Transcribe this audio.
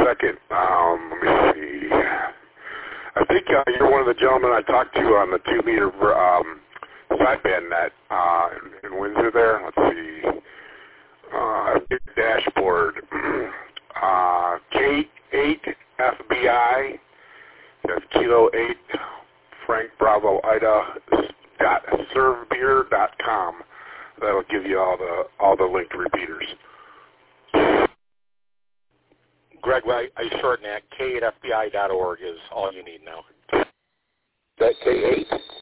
second. Let me see. I think you're one of the gentlemen I talked to on the 2-meter sideband net in Windsor there. Let's see. Dashboard. K8 FBI. That's Kilo 8 Frank Bravo Ida .servebeer.com. That'll give you all the linked repeaters. Greg, I shorten that. K8FBI.org is all you need now. That K8?